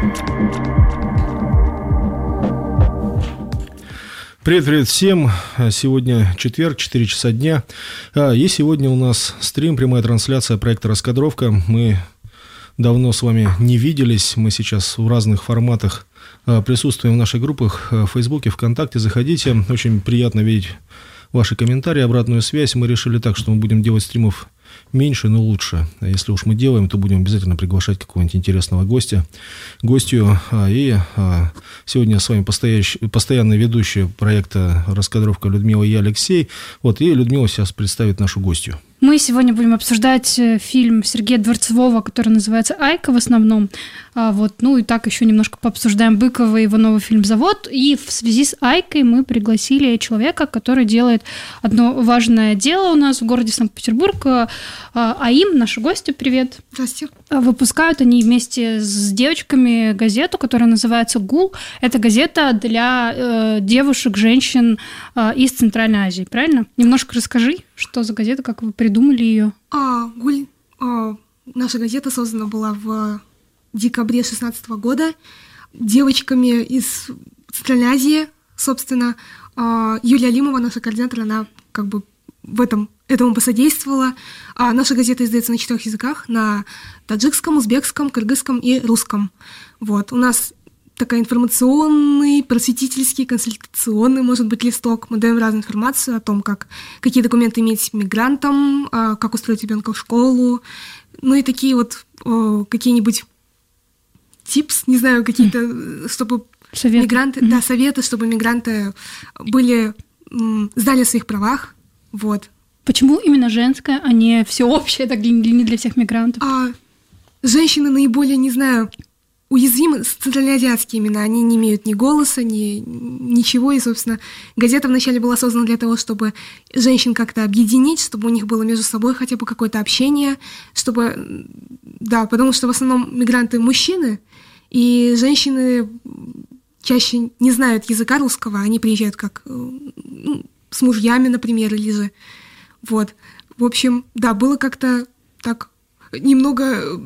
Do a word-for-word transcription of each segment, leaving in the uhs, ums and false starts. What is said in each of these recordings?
Привет-привет всем. Сегодня четверг, четыре часа дня. И сегодня у нас стрим, прямая трансляция проекта «Раскадровка». Мы давно с вами не виделись. Мы сейчас в разных форматах присутствуем в наших группах в Фейсбуке, ВКонтакте. Заходите. Очень приятно видеть ваши комментарии, обратную связь. Мы решили так, что мы будем делать стримов меньше, но лучше. Если уж мы делаем, то будем обязательно приглашать какого-нибудь интересного гостя, гостью. И сегодня с вами постоянный ведущий проекта «Раскадровка» Людмила и я, Алексей. Вот, и Людмила сейчас представит нашу гостью. Мы сегодня будем обсуждать фильм Сергея Дворцевого, который называется «Айка» в основном. Вот, ну и так еще немножко пообсуждаем Быкова и его новый фильм «Завод». И в связи с «Айкой» мы пригласили человека, который делает одно важное дело у нас в городе Санкт-Петербург. АИМ, наши гости, привет. Здравствуйте. Выпускают они вместе с девочками газету, которая называется «Гул». Это газета для э, девушек, женщин э, из Центральной Азии, правильно? Немножко расскажи, что за газета, как вы придумали ее. А, «Гуль», а, наша газета создана была в декабре две тысячи шестнадцатого года девочками из Центральной Азии, собственно. А, Юлия Алимова, наша координатор, она как бы в этом этому посодействовала. А наша газета издается на четырех языках: на таджикском, узбекском, кыргызском и русском. Вот. У нас такой информационный, просветительский, консультационный, может быть, листок. Мы даем разную информацию о том, как, какие документы иметь мигрантам, как устроить ребенка в школу. Ну и такие вот о, какие-нибудь типс, не знаю, какие-то, чтобы советы. мигранты, mm-hmm. да, советы, чтобы мигранты были, знали о своих правах. Вот. Почему именно женское, а не всеобщее, так не для всех мигрантов? А, женщины наиболее, не знаю, уязвимы, центральноазиатские имена, они не имеют ни голоса, ни ничего, и, собственно, газета вначале была создана для того, чтобы женщин как-то объединить, чтобы у них было между собой хотя бы какое-то общение, чтобы, да, потому что в основном мигранты мужчины, и женщины чаще не знают языка русского, они приезжают как, ну, с мужьями, например, или же, вот, в общем, да, было как-то так немного,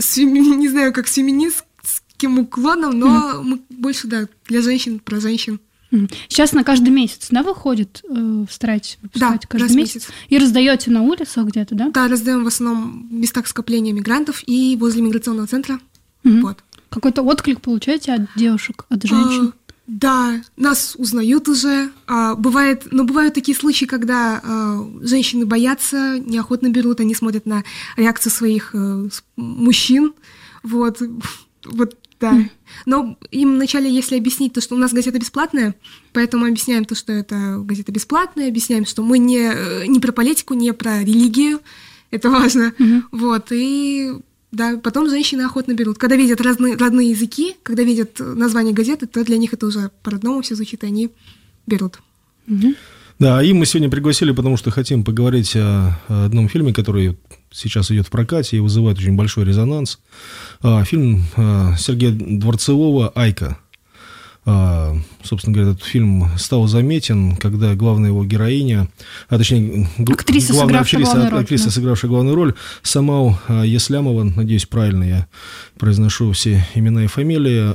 не знаю, как с феминистским уклоном, но mm. мы больше, да, для женщин, про женщин. Mm. Сейчас на каждый месяц, да, выходит, э, стараетесь выпускать да, каждый месяц? месяц? И раздаете на улицах где-то, да? Да, раздаем в основном в местах скопления мигрантов и возле миграционного центра. Mm-hmm. Вот. Какой-то отклик получаете от девушек, от женщин? А, да, нас узнают уже. А, бывает, но бывают такие случаи, когда а, женщины боятся, неохотно берут, они смотрят на реакцию своих а, мужчин. Вот, вот, да. Mm. Но им вначале, если объяснить то, что у нас газета бесплатная, поэтому объясняем то, что это газета бесплатная, объясняем, что мы не, не про политику, не про религию, это важно. Mm-hmm. Вот, и... Да, потом женщины охотно берут. Когда видят разные, родные языки, когда видят название газеты, то для них это уже по-родному все звучит, и они берут. Угу. Да, и мы сегодня пригласили, потому что хотим поговорить о одном фильме, который сейчас идет в прокате и вызывает очень большой резонанс. Фильм Сергея Дворцевого «Айка». Собственно говоря, этот фильм стал заметен, когда главная его героиня, а точнее, актриса, главная сыгравшая актриса, главную роль, актриса да. сыгравшая главную роль, Самал Еслямова, надеюсь, правильно я произношу все имена и фамилии,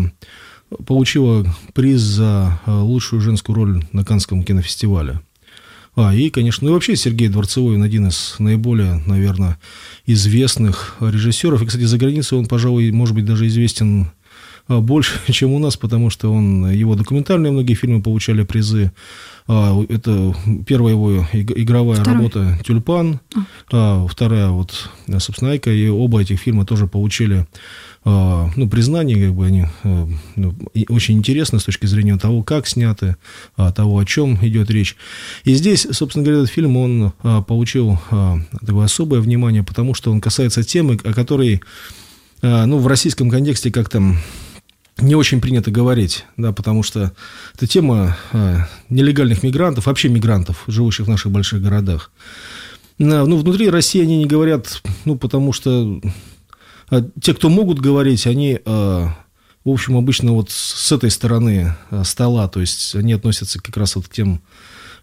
получила приз за лучшую женскую роль на Каннском кинофестивале. А, и, конечно, ну и вообще Сергей Дворцевой, он один из наиболее, наверное, известных режиссеров. И, кстати, за границей он, пожалуй, может быть, даже известен больше, чем у нас, потому что он, его документальные многие фильмы получали призы. Это первая его игровая Второй. работа «Тюльпан», а. вторая, вот, собственно, «Айка», и оба этих фильма тоже получили, ну, признание, как бы они, ну, очень интересны с точки зрения того, как сняты, того, о чем идет речь. И здесь, собственно говоря, этот фильм, он получил такое особое внимание, потому что он касается темы, о которой, ну, в российском контексте как-то не очень принято говорить, да, потому что это тема а, нелегальных мигрантов, вообще мигрантов, живущих в наших больших городах. А, ну, внутри России они не говорят, ну, потому что а, те, кто могут говорить, они, а, в общем, обычно вот с этой стороны а, стола, то есть они относятся как раз вот к тем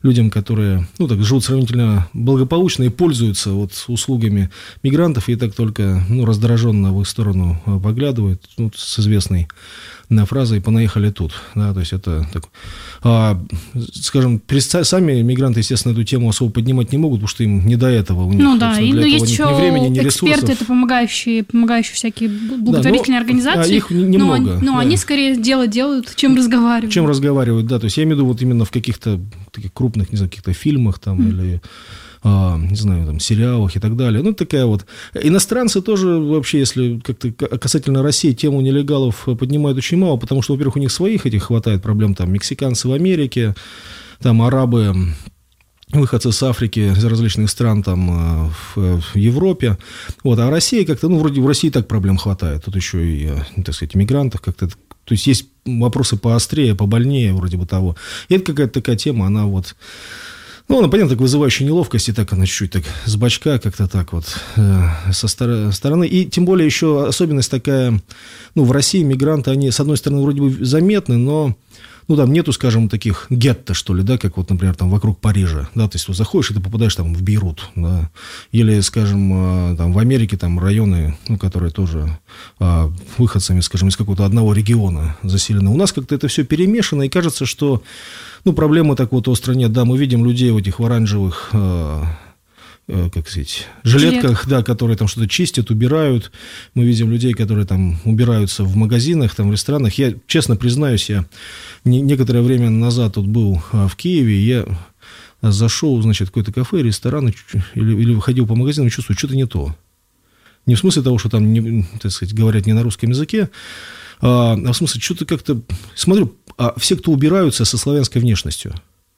людям, которые, ну, так, живут сравнительно благополучно и пользуются вот услугами мигрантов, и так только, ну, раздраженно в их сторону поглядывают, ну, с известной на фразой «понаехали тут». Да, то есть это так, а, скажем, сами мигранты, естественно, эту тему особо поднимать не могут, потому что им не до этого. У них, ну да, и, для ну, этого есть нет еще ни времени, ни эксперты, ресурсов. это помогающие, помогающие всякие благотворительные да, но, организации. А их немного. Но, но да. они скорее дело делают, чем разговаривают. Чем разговаривают, да. То есть я имею в виду вот именно в каких-то таких крупных, не знаю, каких-то фильмах там mm. или... А, не знаю, там, сериалах и так далее. Ну, такая вот. Иностранцы тоже вообще, если как-то касательно России, тему нелегалов поднимают очень мало, потому что, во-первых, у них своих этих хватает проблем, там, мексиканцы в Америке, там, арабы, выходцы с Африки, из различных стран, там, в, в Европе. Вот, а Россия как-то, ну, вроде в России так проблем хватает. Тут еще и, так сказать, мигрантов как-то. То есть есть вопросы поострее, побольнее, вроде бы того. И это какая-то такая тема, она вот... Ну, она, понятно, так вызывающая неловкость, и так она чуть-чуть так с бочка, как-то так вот, э, со стор- стороны. И тем более еще особенность такая, ну, в России мигранты, они, с одной стороны, вроде бы заметны, но, ну, там нету, скажем, таких гетто, что ли, да, как вот, например, там вокруг Парижа, да, то есть вот заходишь, и ты попадаешь там в Бейрут, да, или, скажем, там в Америке там районы, ну, которые тоже а, выходцами, скажем, из какого-то одного региона заселены. У нас как-то это все перемешано, и кажется, что ну, проблемы так вот остро нет. Да, мы видим людей в этих в оранжевых, э, э, как сказать, жилетках, да, которые там что-то чистят, убирают. Мы видим людей, которые там убираются в магазинах, там, в ресторанах. Я, честно признаюсь, я не, некоторое время назад тут был а, в Киеве, и я зашел, значит, в какое-то кафе, ресторан, или, или выходил по магазину, и чувствую, что-то не то. Не в смысле того, что там, не, так сказать, говорят не на русском языке, а, а в смысле, что-то как-то... Смотрю, а все, кто убираются, со славянской внешностью.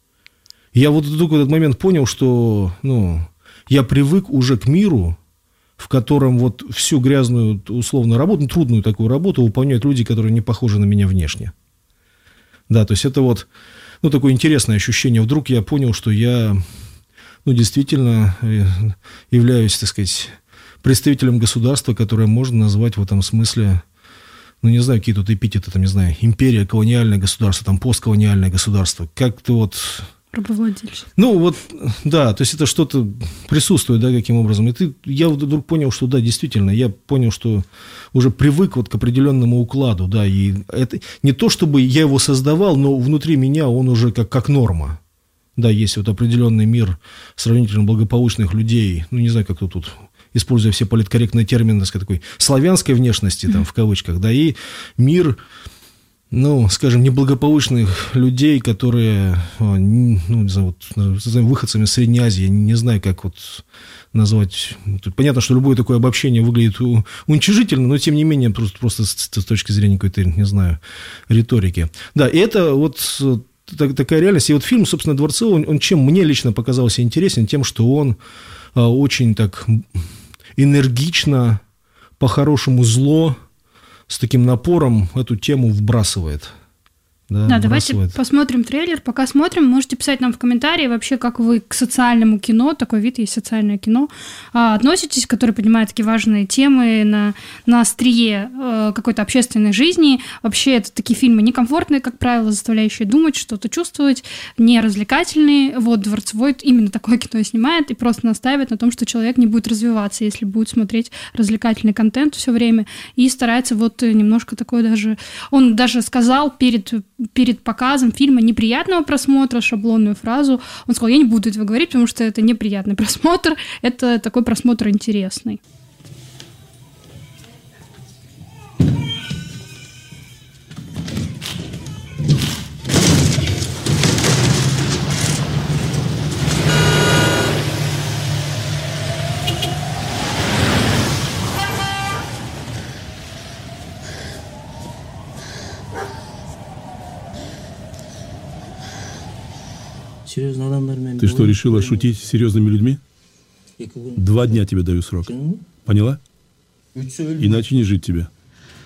Я вот только в этот момент понял, что, ну, я привык уже к миру, в котором вот всю грязную, условно, работу, трудную такую работу выполняют люди, которые не похожи на меня внешне. Да, то есть это вот, ну, такое интересное ощущение. Вдруг я понял, что я, ну, действительно являюсь, так сказать, представителем государства, которое можно назвать в этом смысле... Ну, не знаю, какие тут эпитеты, там, не знаю, империя, колониальное государство, там, постколониальное государство. Как-то вот... Рабовладельцы. Ну, вот, да, то есть это что-то присутствует, да, каким образом. И ты, я вдруг понял, что, да, действительно, я понял, что уже привык вот к определенному укладу, да, и это не то, чтобы я его создавал, но внутри меня он уже как, как норма. Да, есть вот определенный мир сравнительно благополучных людей, ну, не знаю, как тут... используя все политкорректные термины, так сказать, такой славянской внешности, там, в кавычках, да, и мир, ну, скажем, неблагополучных людей, которые, ну, не знаю, вот, выходцами из Средней Азии, я не знаю, как вот назвать. Тут понятно, что любое такое обобщение выглядит уничижительно, но, тем не менее, просто, просто с, с точки зрения какой-то, не знаю, риторики. Да, и это вот... такая реальность. И вот фильм, собственно, Дворцова, он, он чем мне лично показался интересен, тем, что он а, очень так энергично, по-хорошему зло, с таким напором эту тему вбрасывает. Да, да, давайте посмотрим трейлер. Пока смотрим, можете писать нам в комментарии вообще, как вы к социальному кино, такой вид есть социальное кино, относитесь, которое поднимает такие важные темы на, на острие какой-то общественной жизни. Вообще, это такие фильмы некомфортные, как правило, заставляющие думать, что-то чувствовать, не развлекательные. Вот Дворцевой именно такое кино снимает и просто настаивает на том, что человек не будет развиваться, если будет смотреть развлекательный контент все время, и старается вот немножко такое даже... Он даже сказал перед... перед показом фильма неприятного просмотра, шаблонную фразу. Он сказал, я не буду этого говорить, потому что это неприятный просмотр, это такой просмотр интересный. Ты что, решила шутить с серьезными людьми? Два дня тебе даю срок. Поняла? Иначе не жить тебе.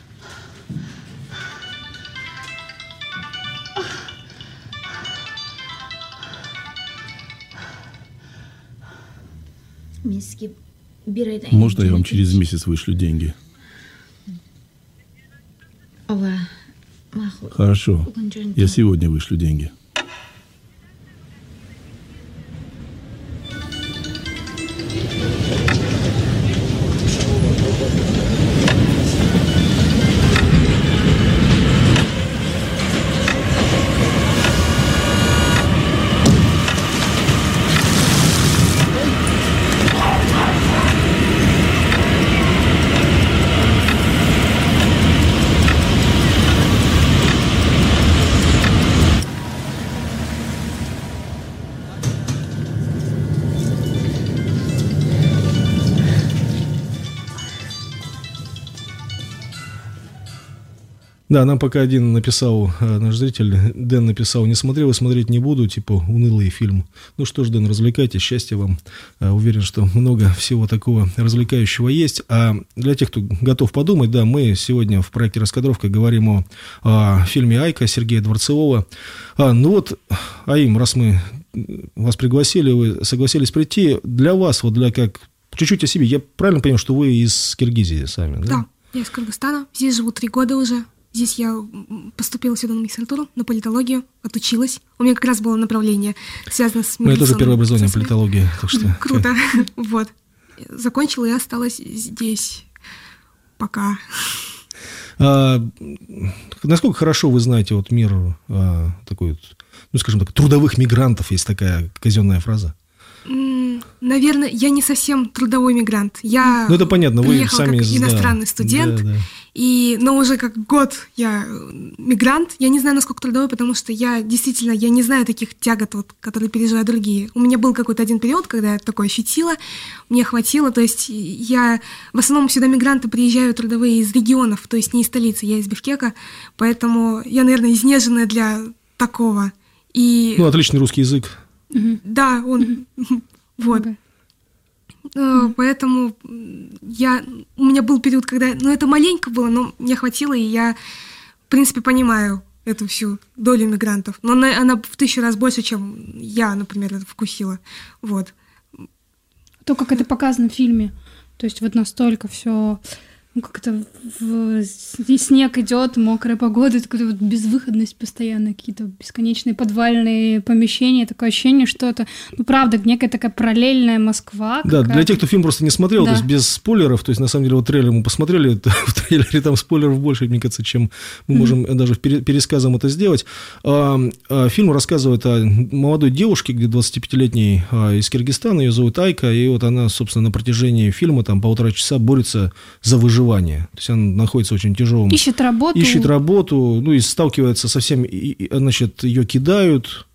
Можно я вам через месяц вышлю деньги? Хорошо. Я сегодня вышлю деньги. Да, нам пока один написал, наш зритель, Дэн написал, не смотрел и смотреть не буду, типа унылый фильм. Ну что ж, Дэн, развлекайтесь, счастья вам. Уверен, что много всего такого развлекающего есть. А для тех, кто готов подумать, да, мы сегодня в проекте «Раскадровка» говорим о, о фильме «Айка» Сергея Дворцевого. А, ну вот, Аим, раз мы вас пригласили, вы согласились прийти, для вас, вот для как, чуть-чуть о себе, я правильно понимаю, что вы из Киргизии сами, да? Да, я из Кыргызстана, здесь живу три года уже. Здесь я поступила сюда на магистратуру, на политологию, отучилась. У меня как раз было направление, связанное с миграционным... У меня тоже первое образование политология, так что... Круто, вот. Закончила и осталась здесь пока. А, насколько хорошо вы знаете вот мир а, такой, вот, ну, скажем так, трудовых мигрантов, есть такая казенная фраза? Наверное, я не совсем трудовой мигрант. Я ну, это понятно, вы сами как иностранный да, студент, да, да. И, но уже как год я мигрант. Я не знаю, насколько трудовой, потому что я действительно я не знаю таких тягот, вот, которые переживают другие. У меня был какой-то один период, когда я такое ощутила, мне хватило. То есть я в основном сюда мигранты приезжают трудовые из регионов, то есть не из столицы, я из Бишкека, поэтому я, наверное, изнеженная для такого. И... Ну, отличный русский язык. Да, он... Вот. Uh, поэтому я, у меня был период, когда... Ну, это маленько было, но мне хватило, и я, в принципе, понимаю эту всю долю мигрантов. Но она, она в тысячу раз больше, чем я, например, это вкусила. Вот. То, как это показано в фильме. То есть вот настолько все... Ну, как это в... снег идет, мокрая погода, такая вот безвыходность постоянно, какие-то бесконечные подвальные помещения, такое ощущение, что это, ну, правда, некая такая параллельная Москва. Да, для тех, кто фильм просто не смотрел, да. То есть без спойлеров, то есть на самом деле вот трейлер мы посмотрели, в трейлере там спойлеров больше, мне кажется, чем мы mm-hmm. можем даже пересказом это сделать. Фильм рассказывает о молодой девушке, где двадцатипятилетней из Киргизстана, ее зовут Айка, и вот она, собственно, на протяжении фильма, там, полтора часа борется за выживание. То есть она находится в очень тяжелом... Ищет работу. Ищет работу, ну и сталкивается со всеми... Значит, ее кидают,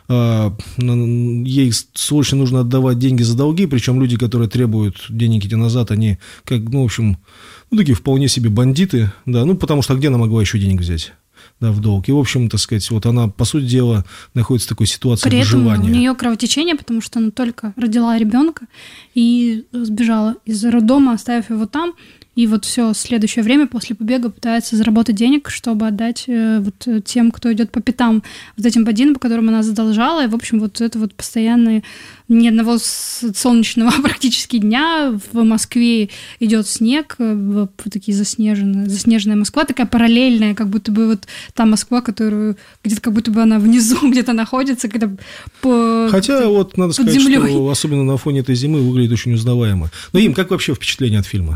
ей срочно нужно отдавать деньги за долги, причем люди, которые требуют денег эти назад, они, как, ну, в общем, ну, такие вполне себе бандиты, да, ну, потому что где она могла еще денег взять? Да, в долг. И, в общем, так сказать, вот она, по сути дела, находится в такой ситуации При выживания. При этом у нее кровотечение, потому что она только родила ребенка и сбежала из роддома, оставив его там. И вот все следующее время после побега пытается заработать денег, чтобы отдать э, вот тем, кто идет по пятам, вот этим бандитам, по которым она задолжала. И, в общем, вот это вот постоянное ни одного солнечного практически дня в Москве идет снег, вот такие заснеженные, заснеженная Москва, такая параллельная, как будто бы вот та Москва, которую где-то как будто бы она внизу где-то находится, когда по Хотя вот надо сказать, землей. Что особенно на фоне этой зимы выглядит очень узнаваемо. Но им как вообще впечатление от фильма?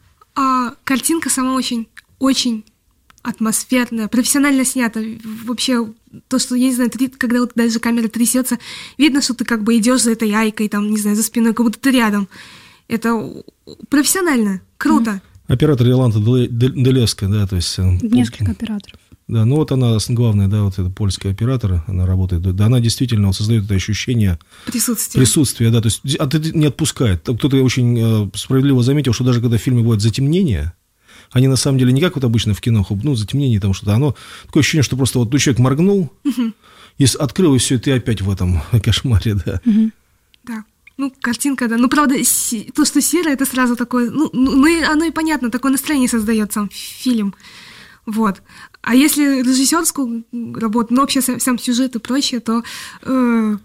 А картинка сама очень, очень атмосферная, профессионально снята. Вообще, то, что, я не знаю, когда вот даже камера трясется, видно, что ты как бы идешь за этой Айкой, там, не знаю, за спиной, как будто ты рядом. Это профессионально, круто. Оператор Йоланта Делевская, да, то есть... Несколько операторов. Да, ну вот она главная, да, вот эта польская оператор, она работает, да, она действительно вот создает это ощущение присутствия, присутствия, да, то есть а ты не отпускает. Кто-то очень э, справедливо заметил, что даже когда в фильме бывает затемнение, они на самом деле не как вот обычно в кино, ну, затемнение там что-то, оно такое ощущение, что просто вот ну, человек моргнул, угу. и открыл, и все, и ты опять в этом кошмаре, да. Угу. Да. Ну, картинка, да. Ну, правда, то, что серое, это сразу такое, ну, ну и оно и понятно, такое настроение создает сам фильм. Вот. А если режиссерскую работу, ну, вообще сам, сам сюжет и прочее, то э,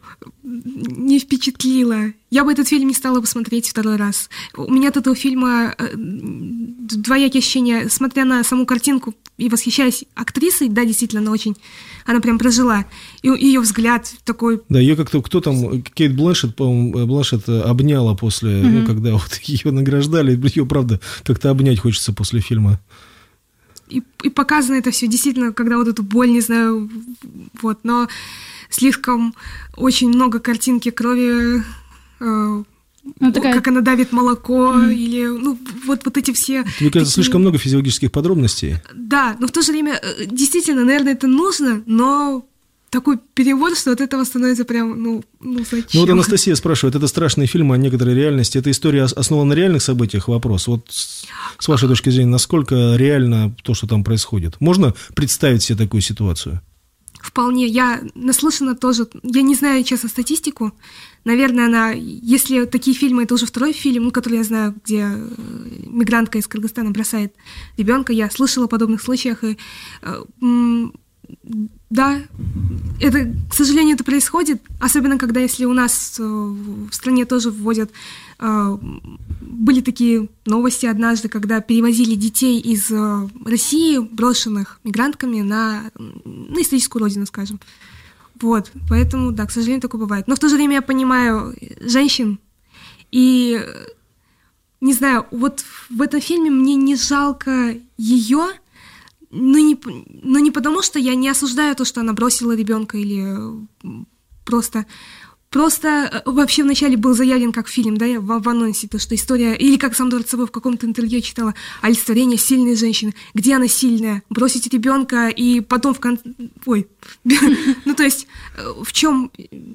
не впечатлило. Я бы этот фильм не стала бы смотреть второй раз. У меня от этого фильма э, двоякие ощущения. Смотря на саму картинку и восхищаясь актрисой, да, действительно, она очень... Она прям прожила. И ее взгляд такой... Да, ее как-то... Кто там? Кейт Бланшетт, по-моему, Бланшетт обняла после... Mm-hmm. Ну, когда вот ее награждали. Ее, правда, как-то обнять хочется после фильма. И, и показано это все действительно, когда вот эту боль, не знаю, вот, но слишком очень много картинки крови, э, ну, такая... как она давит молоко, mm-hmm. или, ну, вот, вот эти все... Мне кажется, такие... слишком много физиологических подробностей. Да, но в то же время, действительно, наверное, это нужно, но такой перевод, что от этого становится прям, ну, ну зачем? Ну вот Анастасия спрашивает, это страшные фильмы о некоторой реальности, эта история основана на реальных событиях? Вопрос. Вот с, с вашей точки зрения, насколько реально то, что там происходит? Можно представить себе такую ситуацию? Вполне. Я наслышана тоже, я не знаю, честно, статистику. Наверное, она, если такие фильмы, это уже второй фильм, ну, который я знаю, где мигрантка из Кыргызстана бросает ребенка. Я слышала о подобных случаях, и да, это, к сожалению, это происходит, особенно когда, если у нас в стране тоже вводят, были такие новости однажды, когда перевозили детей из России, брошенных мигрантками, на, на историческую родину, скажем. Вот, поэтому, да, к сожалению, такое бывает. Но в то же время я понимаю женщин, и, не знаю, вот в этом фильме мне не жалко ее, но не, но не потому, что я не осуждаю то, что она бросила ребенка или просто... Просто вообще вначале был заявлен как фильм, да, в, в анонсе, то, что история, или как сам Дворцовой в каком-то интервью читала, олицетворение сильной женщины. Где она сильная? Бросить ребенка и потом в конце... Ой, ну то есть в чем...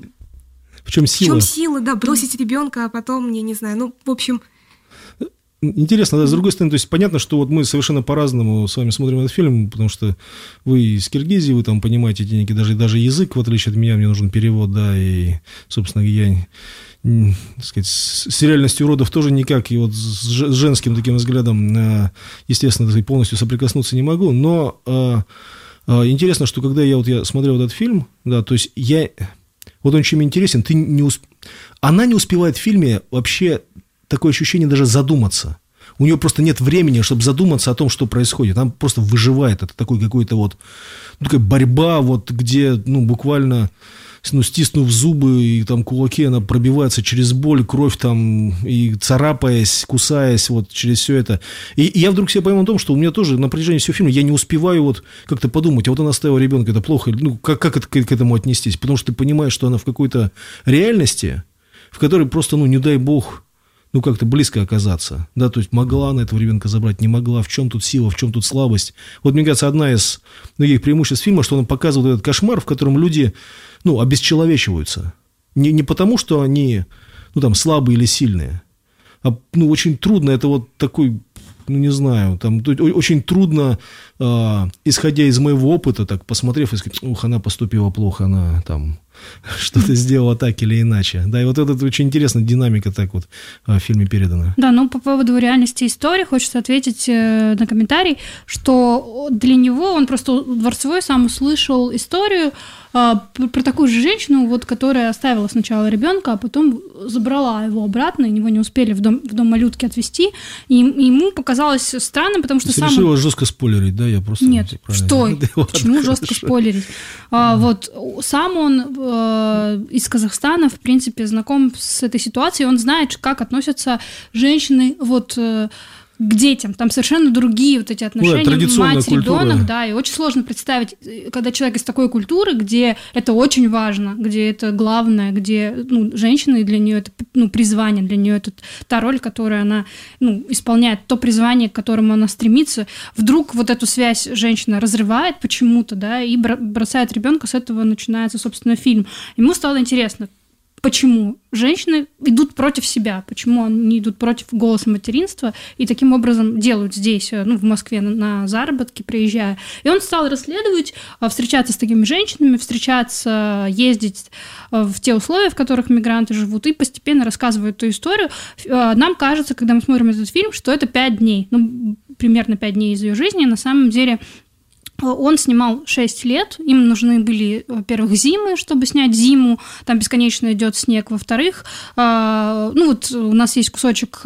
В чем сила? В чем сила, да, бросить ребенка, а потом, я не знаю, ну, в общем... Интересно, да, с другой стороны, то есть понятно, что вот мы совершенно по-разному с вами смотрим этот фильм, потому что вы из Киргизии, вы там понимаете деньги, даже, даже язык, в отличие от меня, мне нужен перевод, да, и, собственно, я, так сказать, с реальностью родов тоже никак, и вот с женским таким взглядом, естественно, полностью соприкоснуться не могу, но интересно, что когда я вот я смотрел этот фильм, да, то есть я, вот он чем интересен, ты не усп... она не успевает в фильме вообще... Такое ощущение даже задуматься. У нее просто нет времени, чтобы задуматься о том, что происходит. Она просто выживает. Это такой какой-то вот... Ну, такая борьба, вот, где, ну, буквально, ну, стиснув зубы и там кулаки, она пробивается через боль, кровь там, и царапаясь, кусаясь вот через все это. И, и я вдруг себе пойму о том, что у меня тоже на протяжении всего фильма я не успеваю вот как-то подумать, а вот она оставила ребенка, это плохо, ну, как, как это, к, к этому отнестись? Потому что ты понимаешь, что она в какой-то реальности, в которой просто, ну, не дай бог... ну, как-то близко оказаться, да, то есть могла она этого ребенка забрать, не могла, в чем тут сила, в чем тут слабость. Вот, мне кажется, одна из многих преимуществ фильма, что он показывает этот кошмар, в котором люди, ну, обесчеловечиваются. Не, не потому, что они, ну, там, слабые или сильные, а, ну, очень трудно, это вот такой, ну, не знаю, там, очень трудно, э, исходя из моего опыта, так, посмотрев и сказать, ух, она поступила плохо, она там... что-то сделала так или иначе. Да, и вот это очень интересная динамика так вот в фильме передана. Да, ну по поводу реальности истории хочется ответить э, на комментарий, что для него он просто Дворцовой сам услышал историю э, про такую же женщину, вот, которая оставила сначала ребенка, а потом забрала его обратно, и его не успели в дом, в дом малютки отвезти, и, и ему показалось странным, потому что Ты сам... решила жестко спойлерить, да? Я просто... Нет, что? Почему жестко спойлерить? А, вот сам он из Казахстана, в принципе, знаком с этой ситуацией, он знает, как относятся женщины вот к детям. Там совершенно другие вот эти отношения, ну, мать, культура. ребенок, да, и очень сложно представить, когда человек из такой культуры, где это очень важно, где это главное, где, ну, женщина, и для нее это, ну, призвание, для нее это та роль, которую она, ну, исполняет, то призвание, к которому она стремится, вдруг вот эту связь женщина разрывает почему-то, да, и бросает ребенка, с этого начинается, собственно, фильм. Ему стало интересно, почему женщины идут против себя, почему они идут против голоса материнства и таким образом делают здесь, ну, в Москве на, на заработки, приезжая. И он стал расследовать, встречаться с такими женщинами, встречаться, ездить в те условия, в которых мигранты живут, и постепенно рассказывает эту историю. Нам кажется, когда мы смотрим этот фильм, что это пять дней, ну, примерно пять дней из ее жизни. На самом деле он снимал шесть лет, им нужны были, во-первых, зимы, чтобы снять зиму, там бесконечно идет снег, во-вторых, ну вот у нас есть кусочек,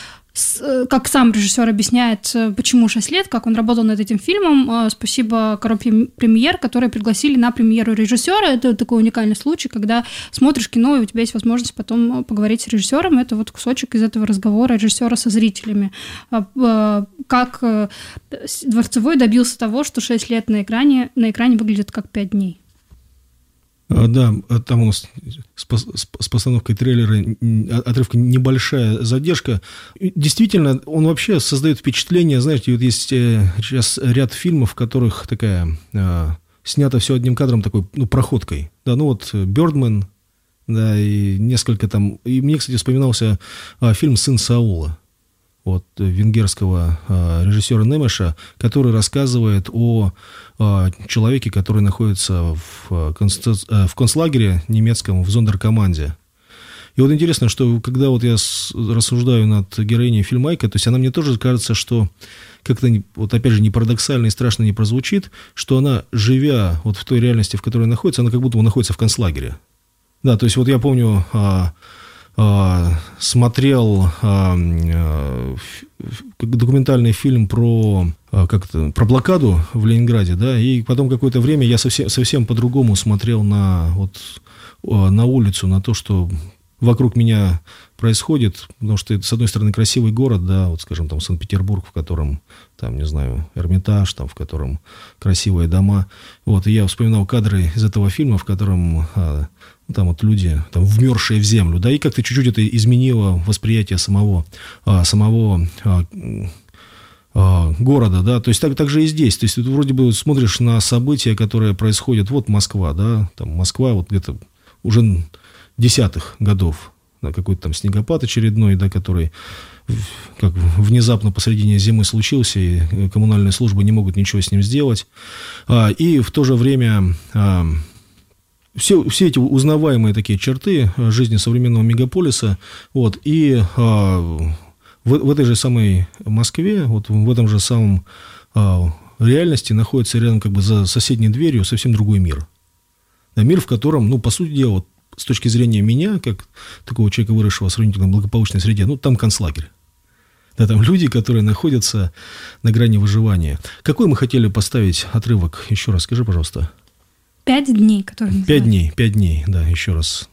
как сам режиссер объясняет, почему шесть лет, как он работал над этим фильмом. Спасибо Коробке Премьер, которые пригласили на премьеру режиссера. Это такой уникальный случай, когда смотришь кино, и у тебя есть возможность потом поговорить с режиссером. Это вот кусочек из этого разговора режиссера со зрителями. Как Дворцовой добился того, что шесть лет на экране, на экране выглядит как пять дней. Да, там у нас с постановкой трейлера отрывка небольшая задержка. Действительно, он вообще создает впечатление, знаете, вот есть сейчас ряд фильмов, в которых такая снято все одним кадром такой, ну, проходкой. Да, ну вот «Бёрдмен», да, и несколько там... И мне, кстати, вспоминался а, фильм «Сын Саула», вот, венгерского а, режиссера Немеша, который рассказывает о а, человеке, который находится в, концентра... в концлагере немецком, в зондеркоманде. И вот интересно, что когда вот я с, рассуждаю над героиней фильма «Айка», то есть она мне тоже кажется, что как-то, вот опять же, не парадоксально и страшно не прозвучит, что она, живя вот в той реальности, в которой она находится, она как будто бы находится в концлагере. Да, то есть вот я помню, а, а, смотрел а, а, документальный фильм про, а, как это, про блокаду в Ленинграде, да, и потом какое-то время я совсем, совсем по-другому смотрел на, вот, на улицу, на то, что вокруг меня происходит, потому что это, с одной стороны, красивый город, да, вот, скажем, там, Санкт-Петербург, в котором, там, не знаю, Эрмитаж, там, в котором красивые дома, вот, и я вспоминал кадры из этого фильма, в котором, а, там, вот, люди, там, вмерзшие в землю, да, и как-то чуть-чуть это изменило восприятие самого, а, самого, а, а, города, да, то есть так, так же и здесь, то есть ты вроде бы смотришь на события, которые происходят, вот Москва, да, там, Москва, вот где-то уже десятых годов, да, какой-то там снегопад очередной, да, который как внезапно посредине зимы случился, и коммунальные службы не могут ничего с ним сделать. А, и в то же время а, все, все эти узнаваемые такие черты жизни современного мегаполиса, вот, и а, в, в этой же самой Москве, вот в этом же самом а, реальности находится рядом как бы за соседней дверью совсем другой мир. Да, мир, в котором, ну, по сути дела, вот, с точки зрения меня, как такого человека, выросшего в сравнительно благополучной среде, ну, там концлагерь. Да, там люди, которые находятся на грани выживания. Какой мы хотели поставить отрывок? Еще раз скажи, пожалуйста. Пять дней, которые называют. Пять дней, пять дней, да, еще раз.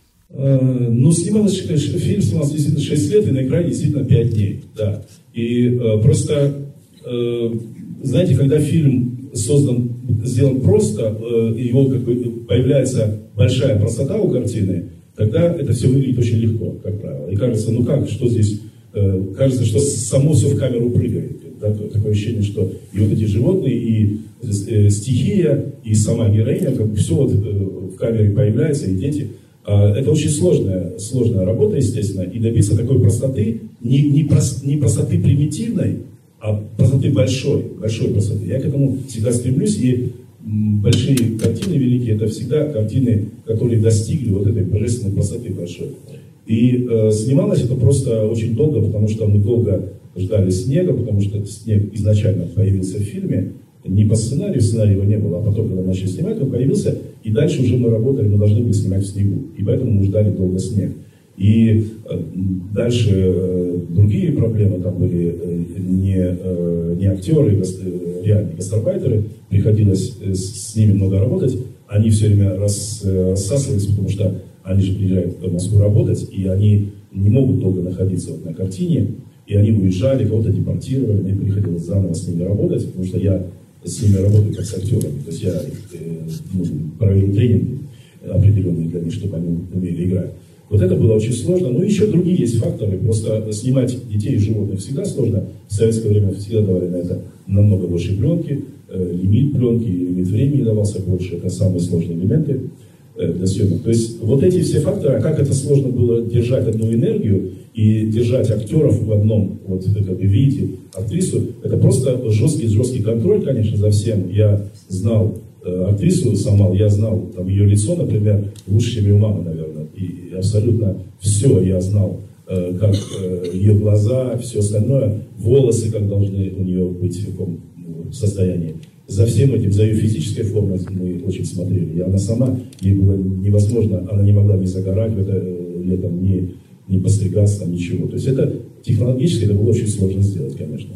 Ну, снималось, фильм снимался действительно шесть лет, и на экране действительно пять дней, да. И э, просто, э, знаете, когда фильм создан, сделан просто, э, его как бы появляется большая простота у картины, тогда это все выглядит очень легко, как правило. И кажется, ну как, что здесь, э, кажется, что само все в камеру прыгает. Да? Такое ощущение, что и вот эти животные, и э, стихия, и сама героиня, как бы все вот э, в камере появляется, и дети. Э, это очень сложная, сложная работа, естественно, и добиться такой простоты, не, не, прос, не простоты примитивной, а простоты большой, большой простоты. Я к этому всегда стремлюсь, и большие картины великие, это всегда картины, которые достигли вот этой божественной простоты большой. И э, снималось это просто очень долго, потому что мы долго ждали снега, потому что этот снег изначально появился в фильме, не по сценарию, сценария его не было, а потом, когда начали снимать, он появился, и дальше уже мы работали, мы должны были снимать в снегу, и поэтому мы ждали долго снег. И э, дальше э, другие проблемы, там были э, не, э, не актеры, э, реальные гастарбайтеры, приходилось э, с, с ними много работать, они все время рас, э, рассасывались, потому что они же приезжают в Москву работать, и они не могут долго находиться вот на картине, и они уезжали, кого-то депортировали, мне приходилось заново с ними работать, потому что я с ними работаю как с актерами, то есть я э, ну, провел тренинги определенные для них, чтобы они умели играть. Вот это было очень сложно. Но еще другие есть факторы. Просто снимать детей и животных всегда сложно. В советское время всегда давали на это намного больше пленки. Э, лимит пленки, лимит времени давался больше. Это самые сложные элементы э, для съемок. То есть вот эти все факторы, а как это сложно было держать одну энергию и держать актеров в одном, вот как вы видите, актрису, это просто жесткий-жесткий контроль, конечно, за всем. Я знал актрису Самал, я знал там, ее лицо, например, лучше, чем ее мама, наверное. И абсолютно все я знал, э, как э, ее глаза, все остальное, волосы, как должны у нее быть в каком ну, состоянии. За всем этим, за ее физической формой мы очень смотрели. И она сама, ей было невозможно, она не могла ни загорать в это э, летом, ни, ни постригаться, там, ничего. То есть это технологически это было очень сложно сделать, конечно.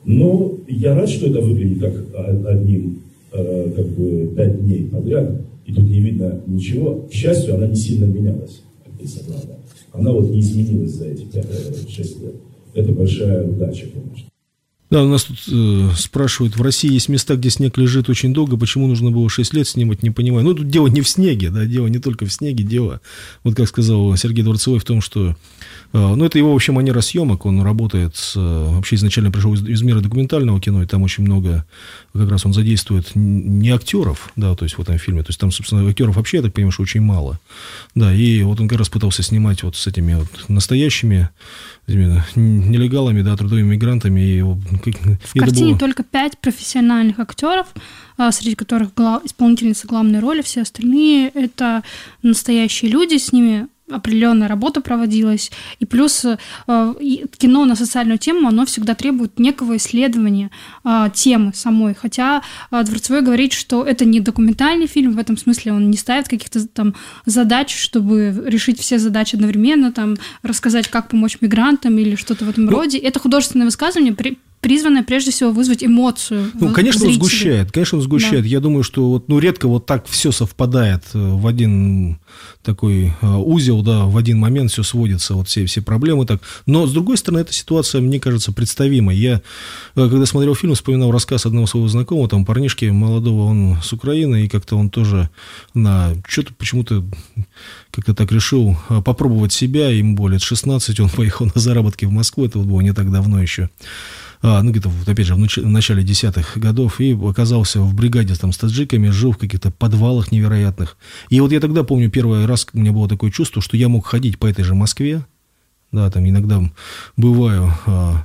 Но я рад, что это выглядит как одним как бы пять дней подряд, и тут не видно ничего. К счастью, она не сильно менялась, актриса главная. Она вот не изменилась за эти пять-шесть лет. Это большая удача, конечно. Да, у нас тут э, спрашивают, в России есть места, где снег лежит очень долго, почему нужно было шесть лет снимать, не понимаю. Ну, тут дело не в снеге, да, дело не только в снеге, дело, вот как сказал Сергей Дворцевой, в том, что, э, ну, это его вообще манера съемок, он работает, с, э, вообще изначально пришел из, из мира документального кино, и там очень много, как раз он задействует не актеров, да, то есть в этом фильме, то есть там, собственно, актеров вообще, я так понимаю, что очень мало, да, и вот он как раз пытался снимать вот с этими вот настоящими этими нелегалами, да, трудовыми мигрантами, и в картине было... только пять профессиональных актеров, среди которых глав... исполнительница главной роли, все остальные это настоящие люди, с ними определенная работа проводилась, и плюс э, кино на социальную тему, оно всегда требует некого исследования э, темы самой, хотя э, Дворцевой говорит, что это не документальный фильм, в этом смысле он не ставит каких-то там задач, чтобы решить все задачи одновременно, там, рассказать, как помочь мигрантам или что-то в этом ну, роде. Это художественное высказывание, при... призванное прежде всего вызвать эмоцию. Ну, конечно, зрителя. он сгущает, конечно, он сгущает. Да. Я думаю, что вот, ну, редко вот так все совпадает в один такой узел, да, в один момент все сводится, вот все, все проблемы так. Но, с другой стороны, эта ситуация, мне кажется, представимой. Я, когда смотрел фильм, вспоминал рассказ одного своего знакомого, там, парнишки молодого, он с Украины, и как-то он тоже на что-то почему-то как-то так решил попробовать себя, ему было лет шестнадцать, он поехал на заработки в Москву, это вот было не так давно еще. А, ну, где-то, вот, опять же, в, нач- в начале десятых годов, и оказался в бригаде там, с таджиками, жил в каких-то подвалах невероятных. И вот я тогда помню, первый раз у меня было такое чувство, что я мог ходить по этой же Москве, да, там иногда бываю а,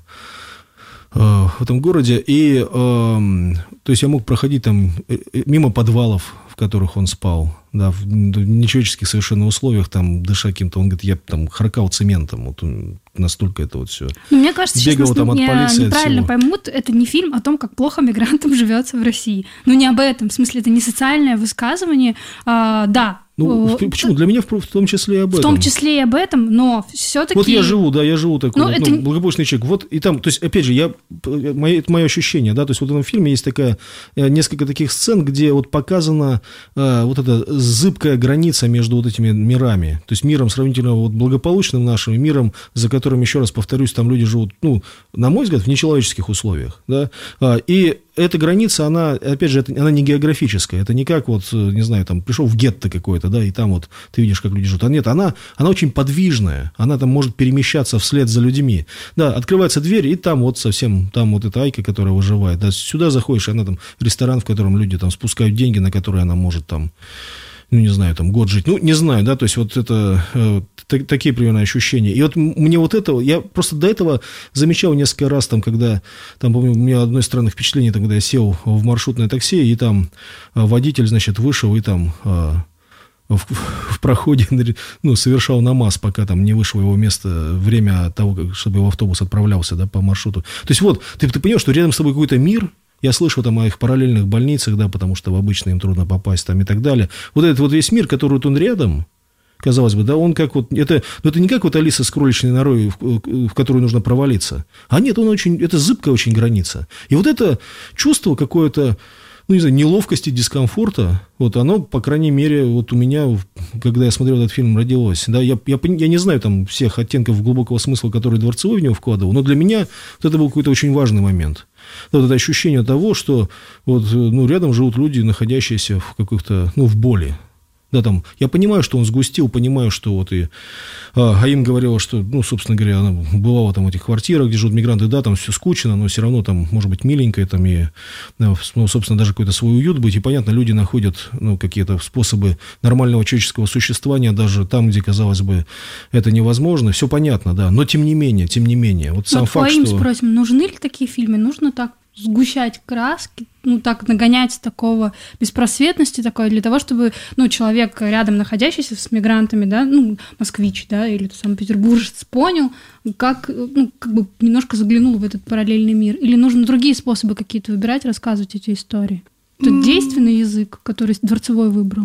а, в этом городе, и, а, то есть я мог проходить там мимо подвалов, в которых он спал, да, в нечеловеческих совершенно условиях, там, дыша каким-то, он говорит, я там харкал цементом, вот настолько это вот все. Но мне кажется, сейчас нас там, не, неправильно поймут, это не фильм о том, как плохо мигрантам живется в России. Ну, не об этом, в смысле, это не социальное высказывание, а, да. Ну, почему? Для меня в, в том числе и об этом. В том числе и об этом, но все-таки... Вот я живу, да, я живу такой ну, вот, это... ну, благополучный человек. Вот и там, то есть, опять же, я, мое, это мое ощущение, да, то есть вот в этом фильме есть такая, несколько таких сцен, где вот показана а, вот эта зыбкая граница между вот этими мирами. То есть миром сравнительно вот благополучным нашим, и миром, за которым, еще раз повторюсь, там люди живут, ну, на мой взгляд, в нечеловеческих условиях, да, а, и эта граница, она, опять же, это, она не географическая, это не как вот, не знаю, там, пришел в гетто какое-то, да, и там вот ты видишь, как люди живут. А нет, она, она очень подвижная, она там может перемещаться вслед за людьми. Да, открывается дверь, и там вот совсем, там вот эта Айка, которая выживает. Да, сюда заходишь, она там, ресторан, в котором люди там спускают деньги, на которые она может там, ну, не знаю, там, год жить. Ну, не знаю, да, то есть вот это, э, т- такие примерно ощущения. И вот мне вот это, я просто до этого замечал несколько раз, там, когда, там, помню, у меня одно из странных впечатлений, когда я сел в маршрутное такси, и там водитель, значит, вышел, и там... Э, В, в проходе, ну, совершал намаз, пока там не вышло его место, время того, как, чтобы его автобус отправлялся, да, по маршруту. То есть вот, ты, ты понимаешь, что рядом с тобой какой-то мир, я слышал там о их параллельных больницах, да, потому что в обычные им трудно попасть там и так далее. Вот этот вот весь мир, который вот он рядом, казалось бы, да, он как вот, это, ну, это не как вот Алиса с кроличной норой, в, в которую нужно провалиться, а нет, он очень, это зыбкая очень граница. И вот это чувство какое-то, ну, не знаю, неловкости, дискомфорта, вот оно, по крайней мере, вот у меня, когда я смотрел этот фильм, родилось. Да, я, я, я не знаю там всех оттенков глубокого смысла, который Дворцевой в него вкладывал, но для меня вот это был какой-то очень важный момент. Вот это ощущение того, что вот, ну, рядом живут люди, находящиеся в каких-то, ну, в боли. Да, там, я понимаю, что он сгустил, понимаю, что вот и а, Аим говорила, что, ну, собственно говоря, она бывала там в этих квартирах, где живут мигранты, да, там все скучно, но все равно там, может быть, миленькое, там, и, ну, собственно, даже какой-то свой уют быть, и, понятно, люди находят, ну, какие-то способы нормального человеческого существования даже там, где, казалось бы, это невозможно, все понятно, да, но тем не менее, тем не менее, вот сам вот факт, что... спросим, нужны ли такие фильмы, нужно так сгущать краски, ну, так нагонять такого беспросветности такой, для того, чтобы, ну, человек, рядом находящийся с мигрантами, да, ну, москвич, да, или санкт-петербуржец, понял, как, ну, как бы немножко заглянул в этот параллельный мир. Или нужно другие способы какие-то выбирать, рассказывать эти истории? Это mm. действенный язык, который Дворцевой выбрал.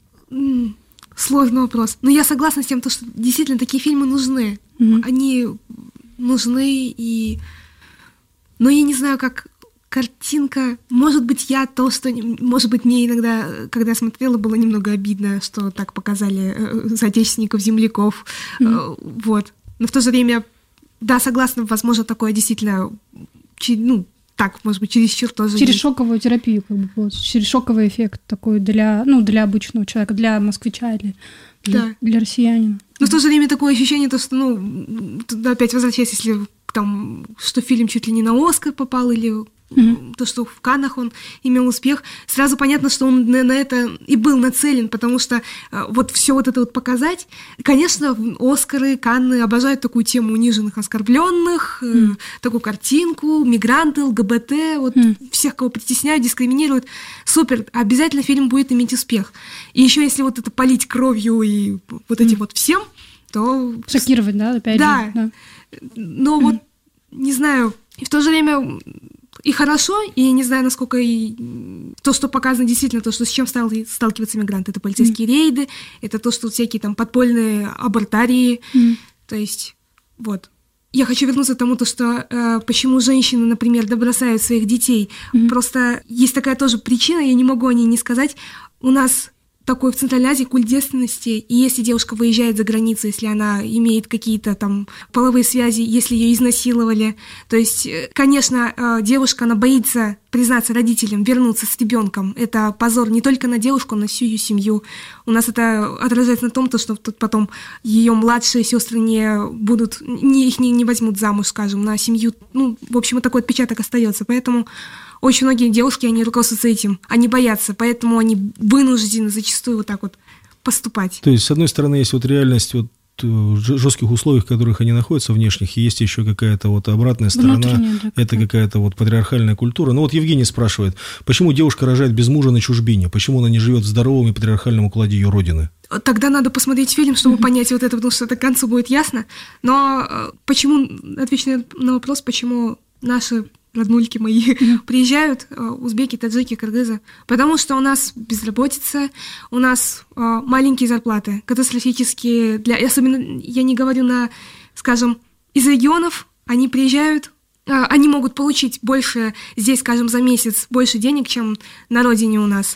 Mm. Сложный вопрос. Но я согласна с тем, что действительно такие фильмы нужны. Mm-hmm. Они нужны, и... Но я не знаю, как... Картинка, может быть, я то, что, может быть, мне иногда, когда я смотрела, было немного обидно, что так показали э, соотечественников, земляков, mm-hmm. э, вот. Но в то же время, да, согласна, возможно, такое действительно ну, так, может быть, чересчур тоже. Через есть. шоковую терапию, как бы получится. Через шоковый эффект такой для, ну, для обычного человека, для москвича или для, да. для россиянина. Но в то же время такое ощущение, то, что, ну, туда опять возвращаясь, если там, что фильм чуть ли не на Оскар попал, или mm-hmm. то, что в Каннах он имел успех, сразу понятно, что он на, на это и был нацелен, потому что э, вот все вот это вот показать. Конечно, Оскары, Канны обожают такую тему униженных, оскорбленных, э, mm. такую картинку, мигранты, ЛГБТ, вот mm. всех, кого притесняют, дискриминируют. Супер, обязательно фильм будет иметь успех. И еще если вот это полить кровью и вот этим mm. вот всем, то... Шокировать, да, опять да. же. Да. Но mm. вот, не знаю, и в то же время и хорошо, и не знаю, насколько и то, что показано действительно, то, что с чем сталкиваются мигранты, это полицейские mm. рейды, это то, что всякие там подпольные абортарии, mm. то есть, вот. Я хочу вернуться к тому, то, что э, почему женщины, например, бросают своих детей. Mm. Просто есть такая тоже причина, я не могу о ней не сказать. У нас такой в Центральной Азии культ девственности, и если девушка выезжает за границу, если она имеет какие-то там половые связи, если ее изнасиловали, то есть, конечно, девушка, она боится признаться родителям, вернуться с ребенком. Это позор не только на девушку, но на всю ее семью. У нас это отражается на том, что потом ее младшие сестры не будут, не, их не, не возьмут замуж, скажем, на семью. Ну, в общем, такой отпечаток остается. Поэтому очень многие девушки, они руководствуются этим, они боятся, поэтому они вынуждены зачастую вот так вот поступать. То есть, с одной стороны, есть вот реальность вот жестких условиях, в которых они находятся, внешних, и есть еще какая-то вот обратная сторона, да, это какая-то вот патриархальная культура. Ну вот Евгений спрашивает, почему девушка рожает без мужа на чужбине, почему она не живет в здоровом и патриархальном укладе ее родины? Тогда надо посмотреть фильм, чтобы mm-hmm. понять вот это, потому что это к концу будет ясно. Но почему, отвечу на вопрос, почему наши роднульки мои mm-hmm. приезжают, узбеки, таджики, кыргызы, потому что у нас безработица, у нас э, маленькие зарплаты, катастрофические, для, особенно я не говорю на, скажем, из регионов, они приезжают, э, они могут получить больше здесь, скажем, за месяц больше денег, чем на родине у нас,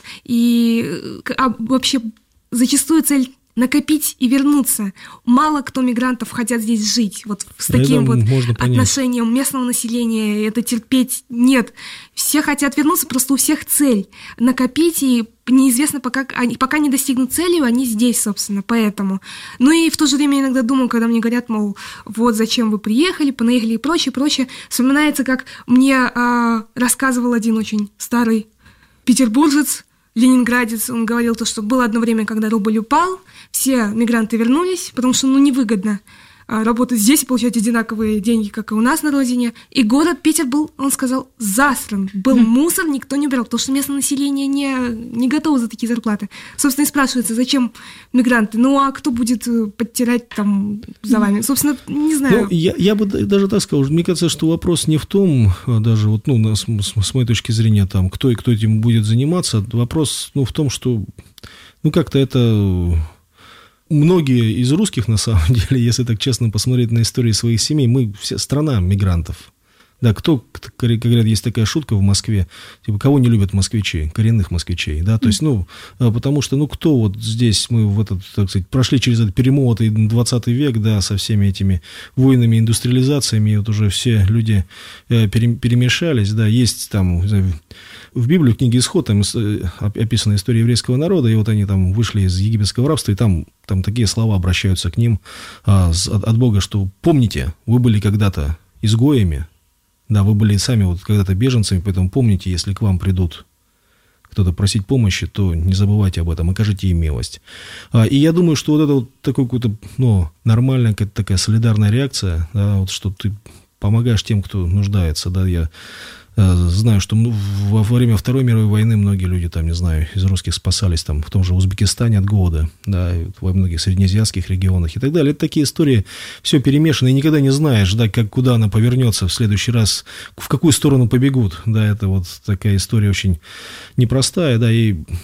и а, вообще зачастую цель накопить и вернуться. Мало кто мигрантов хотят здесь жить. Вот с таким вот отношением местного населения. Это терпеть нет. Все хотят вернуться, просто у всех цель. Накопить, и неизвестно, пока, они, пока не достигнут цели, они здесь, собственно, поэтому. Ну и в то же время иногда думаю, когда мне говорят, мол, вот зачем вы приехали, понаехали и прочее, прочее. Вспоминается, как мне э, рассказывал один очень старый петербуржец, ленинградец, он говорил то, что было одно время, когда рубль упал, все мигранты вернулись, потому что, ну, невыгодно работать здесь и получать одинаковые деньги, как и у нас на родине. И город Питер был, он сказал, засран. Был mm. мусор, никто не убирал, потому что местное население не, не готово за такие зарплаты. Собственно, и спрашивается, зачем мигранты? Ну, а кто будет подтирать там за вами? Собственно, не знаю. Ну, я, я бы даже так сказал, мне кажется, что вопрос не в том, даже вот, ну, с, с моей точки зрения, там, кто и кто этим будет заниматься, вопрос, ну, в том, что, ну, как-то это... Многие из русских, на самом деле, если так честно посмотреть на истории своих семей, мы все страна мигрантов. Да, кто, как говорят, есть такая шутка в Москве, типа, кого не любят москвичей, коренных москвичей, да, то есть, ну, потому что, ну, кто вот здесь, мы в этот, так сказать, прошли через этот перемолотый двадцатый век, да, со всеми этими войнами, индустриализациями, и вот уже все люди перемешались, да, есть там... В Библии, в книге «Исход», там описана история еврейского народа, и вот они там вышли из египетского рабства, и там, там такие слова обращаются к ним а, с, от, от Бога, что помните, вы были когда-то изгоями, да, вы были сами вот когда-то беженцами, поэтому помните, если к вам придут кто-то просить помощи, то не забывайте об этом, окажите им милость. А, и я думаю, что вот это вот такой какой-то, ну, нормальная какая-то такая солидарная реакция, да, вот что ты помогаешь тем, кто нуждается, да, я... Знаю, что во время Второй мировой войны многие люди, там, не знаю, из русских спасались там, в том же Узбекистане от голода, да, во многих среднеазиатских регионах и так далее. Это такие истории, все перемешано, и никогда не знаешь, да, как, куда она повернется в следующий раз, в какую сторону побегут, да, это вот такая история очень непростая, да, и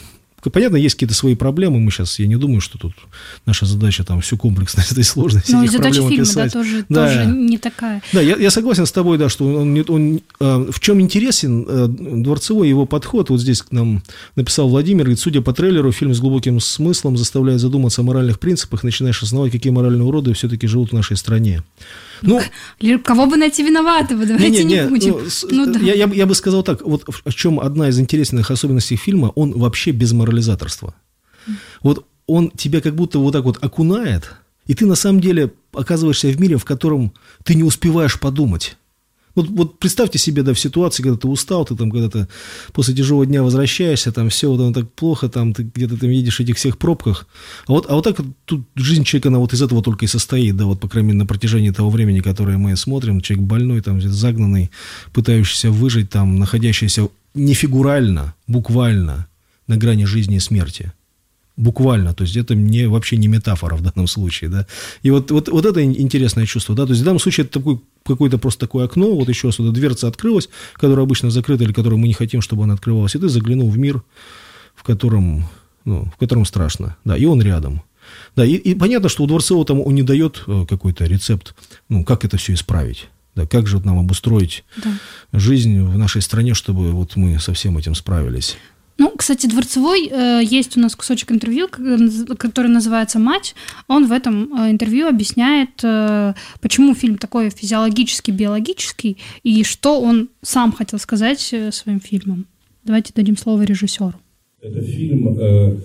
понятно, есть какие-то свои проблемы. Мы сейчас, я не думаю, что тут наша задача там всю комплексность этой сложности этих проблем описать. Ну, и задача фильма, да, тоже, да. тоже не такая. Да, я, я согласен с тобой, да, что он, он, он в чем интересен Дворцевой его подход. Вот здесь нам написал Владимир, говорит, судя по трейлеру, фильм с глубоким смыслом заставляет задуматься о моральных принципах, начинаешь осознавать, какие моральные уроды все-таки живут в нашей стране. Ну, кого бы найти виноватого, давайте не, не, не будем. Ну, ну, да. я, я, я бы сказал так, вот в чем одна из интересных особенностей фильма, он вообще без морализаторства. Mm. Вот он тебя как будто вот так вот окунает, и ты на самом деле оказываешься в мире, в котором ты не успеваешь подумать. Вот, вот представьте себе, да, в ситуации, когда ты устал, ты там когда-то после тяжелого дня возвращаешься, там все вот оно так плохо, там ты где-то там едешь в этих всех пробках. А вот, а вот так вот тут жизнь человека, она вот из этого только и состоит, да, вот, по крайней мере, на протяжении того времени, которое мы смотрим, человек больной, там, загнанный, пытающийся выжить, там, находящийся не фигурально, буквально на грани жизни и смерти. Буквально, то есть это не, вообще не метафора в данном случае, да. И вот, вот, вот это интересное чувство, да, то есть в данном случае это такой, какое-то просто такое окно, вот еще сюда дверца открылась, которая обычно закрыта или которую мы не хотим, чтобы она открывалась, и ты заглянул в мир, в котором, ну, в котором страшно, да, и он рядом. Да, и, и понятно, что у Дворцова там он не дает какой-то рецепт, ну, как это все исправить, да, как же вот нам обустроить да. жизнь в нашей стране, чтобы вот мы со всем этим справились. Ну, кстати, Дворцевой, э, есть у нас кусочек интервью, который называется «Мать». Он в этом э, интервью объясняет, э, почему фильм такой физиологический, биологический, и что он сам хотел сказать э, своим фильмом. Давайте дадим слово режиссеру. Это фильм, э,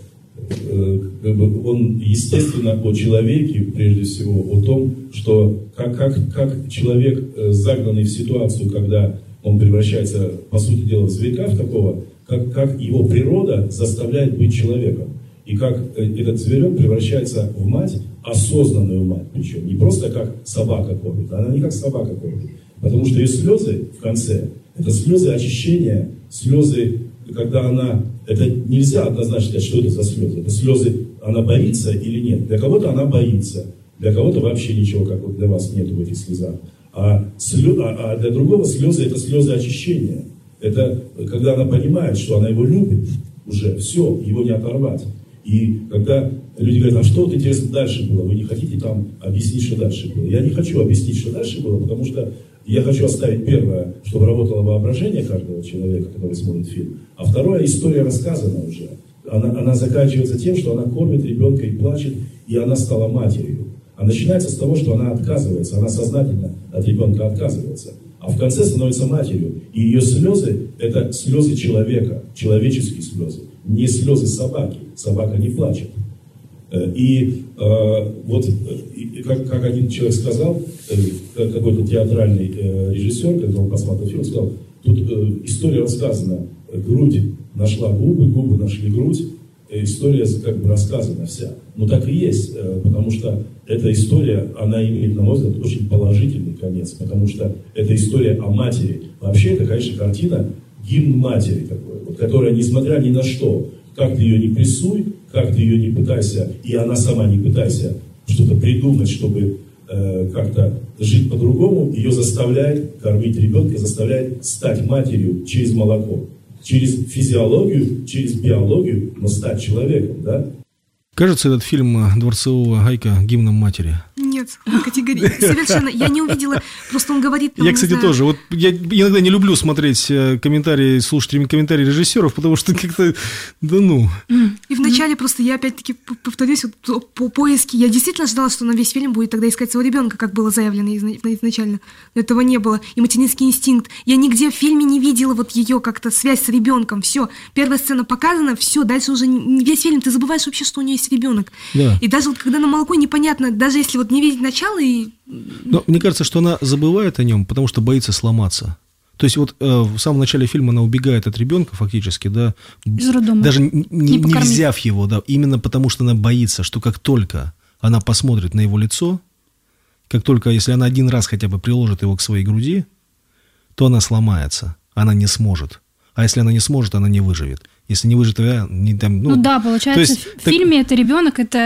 э, как бы он, естественно, о человеке, прежде всего, о том, что как, как, как человек, э, загнанный в ситуацию, когда он превращается, по сути дела, в зверька, в такого, Как, как его природа заставляет быть человеком. И как этот зверек превращается в мать, осознанную мать. Причем не просто как собака кормит, она не как собака кормит. Потому что ее слезы в конце, это слезы очищения, слезы, когда она... Это нельзя однозначно сказать, что это за слезы. Это слезы, она боится или нет. Для кого-то она боится, для кого-то вообще ничего, как вот для вас, нету в этих слезах. А, слез, а, а для другого слезы это слезы очищения. Это когда она понимает, что она его любит уже, все, его не оторвать. И когда люди говорят, а что вот интересно дальше было, вы не хотите там объяснить, что дальше было? Я не хочу объяснить, что дальше было, потому что я хочу оставить первое, чтобы работало воображение каждого человека, который смотрит фильм, а второе, история рассказана уже. Она, она заканчивается тем, что она кормит ребенка и плачет, и она стала матерью. А начинается с того, что она отказывается, она сознательно от ребенка отказывается. А в конце становится матерью. И ее слезы – это слезы человека, человеческие слезы. Не слезы собаки. Собака не плачет. И э, вот, и, как, как один человек сказал, э, какой-то театральный э, режиссер, когда он посмотрел фильм, сказал, тут э, история рассказана, грудь нашла губы, губы нашли грудь, история как бы рассказана вся. Но так и есть, потому что эта история, она имеет, на мой взгляд, очень положительный конец, потому что это история о матери. Вообще, это, конечно, картина гимн матери такой, вот, которая, несмотря ни на что, как ты ее не прессуй, как ты ее не пытайся, и она сама не пытайся что-то придумать, чтобы э, как-то жить по-другому, ее заставляет кормить ребенка, заставляет стать матерью через молоко. Через физиологию, через биологию, но стать человеком, да? Кажется, этот фильм Дворцового Айка гимном матери? Нет, категорически. Совершенно. Я не увидела, просто он говорит... Я, кстати, тоже. Вот я иногда не люблю смотреть комментарии, слушать комментарии режиссеров, потому что как-то, да ну... И вначале просто я опять-таки повторюсь, вот, по поиске, я действительно ожидала, что на весь фильм будет тогда искать своего ребенка, как было заявлено изначально. Но этого не было. И материнский инстинкт. Я нигде в фильме не видела вот ее как-то связь с ребенком. Все. Первая сцена показана, все. Дальше уже весь фильм ты забываешь вообще, что у нее есть ребенок. Да. И даже вот когда на молоко непонятно, даже если вот не видеть начало и... Но мне кажется, что она забывает о нем, потому что боится сломаться. То есть вот э, в самом начале фильма она убегает от ребенка фактически, да, из роддома. Даже не, не, не взяв его, да, именно потому что она боится, что как только она посмотрит на его лицо, как только, если она один раз хотя бы приложит его к своей груди, то она сломается, она не сможет. А если она не сможет, она не выживет. Если не выживет, не там... Ну, ну да, получается, есть, в так... фильме это ребенок, это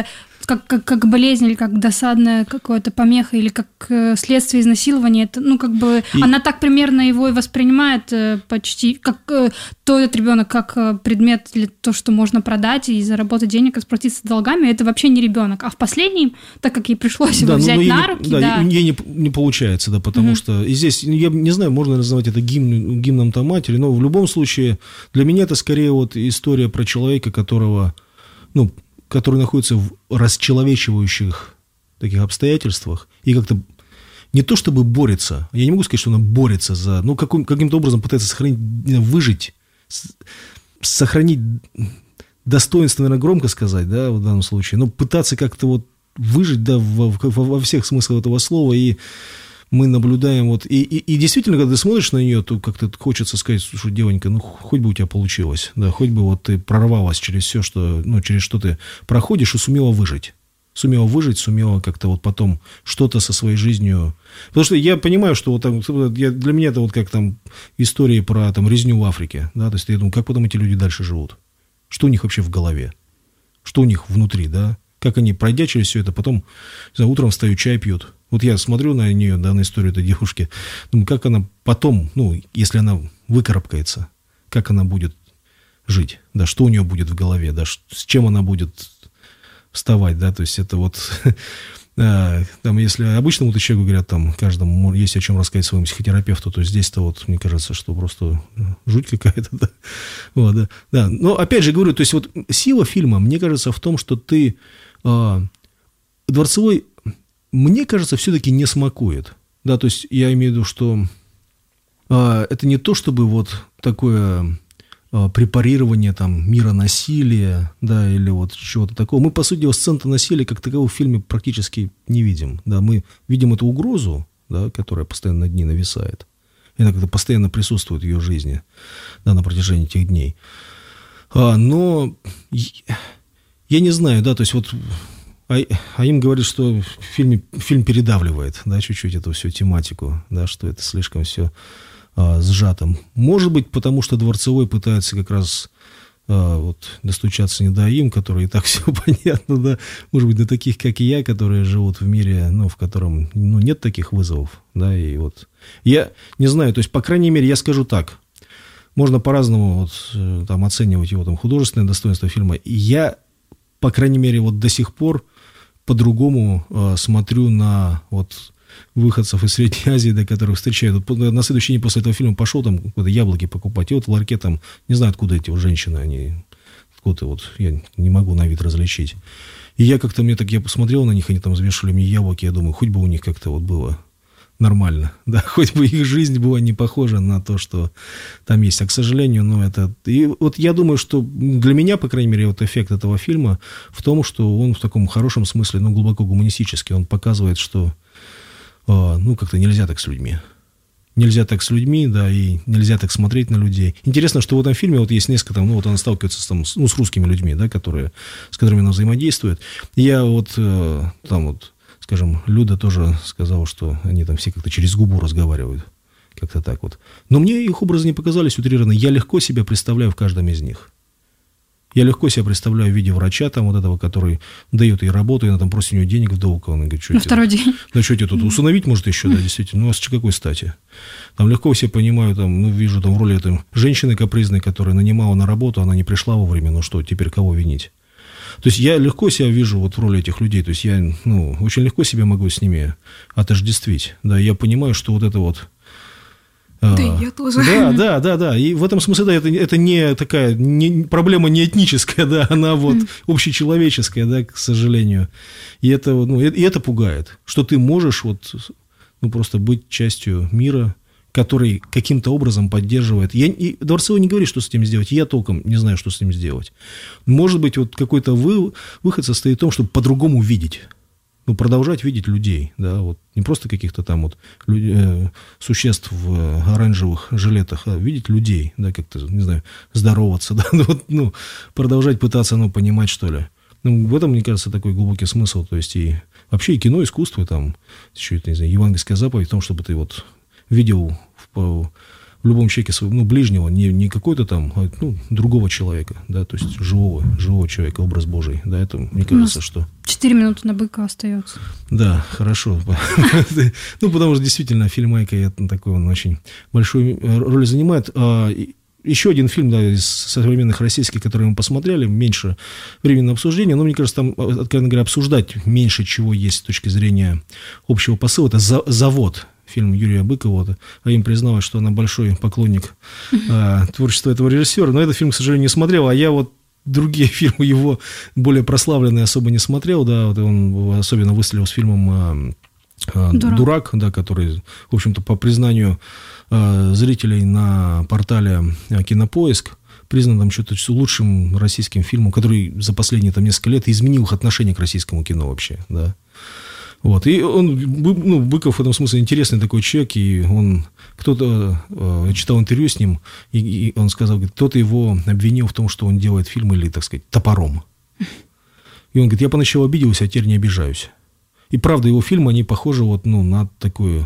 как, как, как болезнь или как досадная какая-то помеха или как следствие изнасилования. Это, ну, как бы, и... она так примерно его и воспринимает почти, как то этот ребенок, как предмет для того, что можно продать и заработать денег, расплатиться с долгами. Это вообще не ребенок. А в последнем, так как ей пришлось его да, взять ну, на руки... Да, да. ей не, не получается, да, потому mm-hmm. что и здесь, я не знаю, можно называть это гимн, гимном-то матери, но в любом случае для меня это скорее вот история про человека, которого, ну, который находится в расчеловечивающих таких обстоятельствах и как-то не то чтобы борется, я не могу сказать, что она борется за, ну, каким, каким-то образом пытается сохранить, выжить, сохранить достоинство, наверное, громко сказать, да, в данном случае, но пытаться как-то вот выжить, да, во, во, во всех смыслах этого слова, и мы наблюдаем вот, и, и, и действительно, когда ты смотришь на нее, то как-то хочется сказать, слушай, девонька, ну, хоть бы у тебя получилось, да, хоть бы вот ты прорвалась через все, что, ну, через что ты проходишь и сумела выжить. Сумела выжить, сумела как-то вот потом что-то со своей жизнью... Потому что я понимаю, что вот там, я, для меня это вот как там истории про там резню в Африке, да, то есть я думаю, как потом эти люди дальше живут? Что у них вообще в голове? Что у них внутри, да? Как они, пройдя через все это, потом, не знаю, утром встают, чай пьют. Вот я смотрю на нее, да, на историю этой девушки, думаю, как она потом, ну, если она выкарабкается, как она будет жить, да, что у нее будет в голове, да, с чем она будет вставать, да, то есть это вот, там, если обычному человеку говорят, там, каждому есть о чем рассказать своему психотерапевту, то здесь-то вот, мне кажется, что просто жуть какая-то, да, вот, да, да, но опять же говорю, то есть вот сила фильма, мне кажется, в том, что ты, а, Дворцевой, мне кажется, все-таки не смакует, да, то есть я имею в виду, что а, это не то, чтобы вот такое... препарирование там мира насилия, да, или вот чего-то такого. Мы, по сути, сцен насилия как такового в фильме практически не видим, да, мы видим эту угрозу, да, которая постоянно над ней нависает, и она как-то постоянно присутствует в ее жизни, да, на протяжении этих дней. А, но я не знаю, да, то есть вот а, а им говорят, что в фильме, фильм передавливает, да, чуть-чуть эту всю тематику, да, что это слишком все сжатым. Может быть, потому что Дворцевой пытается как раз а, вот, достучаться не до им, которые и так все понятно, да, может быть, до таких, как и я, которые живут в мире, ну, в котором, ну, нет таких вызовов, да, и вот, я не знаю, то есть, по крайней мере, я скажу так, можно по-разному вот, там, оценивать его там, художественное достоинство фильма, и я, по крайней мере, вот до сих пор по-другому а, смотрю на вот выходцев из Средней Азии, до которых встречают. На следующий день после этого фильма пошел там яблоки покупать. И вот в ларьке там, не знаю, откуда эти вот женщины, они, откуда вот, я не могу на вид различить. И я как-то, мне так, я посмотрел на них, они там взвешивали мне яблоки, я думаю, хоть бы у них как-то вот было нормально, да, хоть бы их жизнь была не похожа на то, что там есть. А, к сожалению, ну, это... И вот я думаю, что для меня, по крайней мере, вот эффект этого фильма в том, что он в таком хорошем смысле, ну, глубоко гуманистический. Он показывает, что ну, как-то нельзя так с людьми. Нельзя так с людьми, да, и нельзя так смотреть на людей. Интересно, что в этом фильме вот есть несколько, там, ну, вот она сталкивается с, там, с, ну, с русскими людьми, да, которые, с которыми она взаимодействует. Я вот, э, там вот, скажем, Люда тоже сказала, что они там все как-то через губу разговаривают. Как-то так вот. Но мне их образы не показались утрированно. Я легко себя представляю в каждом из них. Я легко себя представляю в виде врача, там, вот этого, который дает ей работу, и она там просит у нее денег в долг. Он говорит, что на второй день. Да что тебе тут усыновить, может, еще, да, действительно. Ну, а с какой стати? Там легко все понимаю, там, ну, вижу там в роли этой женщины капризной, которая нанимала на работу, она не пришла вовремя, ну что, теперь кого винить? То есть я легко себя вижу вот в роли этих людей, то есть я, ну, очень легко себя могу с ними отождествить. Да, я понимаю, что вот это вот... Да, и я тоже. Да, да, да, да. И в этом смысле, да, это, это не такая не, проблема не этническая, да, она вот mm. общечеловеческая, да, к сожалению. И это, ну, и это пугает, что ты можешь вот, ну, просто быть частью мира, который каким-то образом поддерживает. Я, и Дворцовой не говорит, что с этим сделать, я толком не знаю, что с этим сделать. Может быть, вот какой-то вы, выход состоит в том, чтобы по-другому видеть. Ну, продолжать видеть людей, да, вот не просто каких-то там вот люди, э, существ в оранжевых жилетах, а видеть людей, да, как-то, не знаю, здороваться, да, вот, ну, продолжать пытаться, ну, понимать, что ли. Ну, в этом, мне кажется, такой глубокий смысл, то есть и вообще и кино, искусство, там, еще это, не знаю, евангельская заповедь в том, чтобы ты вот видел в, в любом человеке своего, ну, ближнего, не, не какой-то там, а, ну, другого человека, да, то есть живого, живого человека, образ Божий, да, это, мне кажется, что... Четыре минуты на Быкова остается. Да, хорошо. Ну, потому что действительно фильм Айка такой, он очень большую роль занимает. Еще один фильм, да, из современных российских, который мы посмотрели, меньше времени на обсуждение, но, мне кажется, там, откровенно говоря, обсуждать меньше чего есть с точки зрения общего посыла. Это «Завод», фильм Юрия Быкова. А им призналась, что она большой поклонник а, творчества этого режиссера. Но этот фильм, к сожалению, не смотрел, а я вот другие фильмы его, более прославленные, особо не смотрел. Да, вот он особенно выстрелил с фильмом а, а, «Дурак», «Дурак», да, который, в общем-то, по признанию а, зрителей на портале «Кинопоиск», признан там что-то лучшим российским фильмом, который за последние там несколько лет изменил их отношение к российскому кино вообще, да. Вот. И он, ну, Быков в этом смысле интересный такой человек, и он, кто-то, я читал интервью с ним, и, и он сказал, говорит, кто-то его обвинил в том, что он делает фильм или, так сказать, топором. И он говорит, я поначалу обиделся, а теперь не обижаюсь. И правда, его фильмы, они похожи вот, ну, на такую...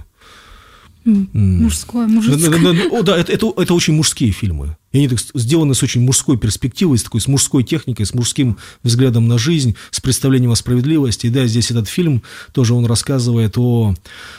Мужское, мужское. Да, да, да, о, да это, это, это очень мужские фильмы. И они так сделаны с очень мужской перспективой, с такой, с мужской техникой, с мужским взглядом на жизнь, с представлением о справедливости. И да, здесь этот фильм тоже он рассказывает о,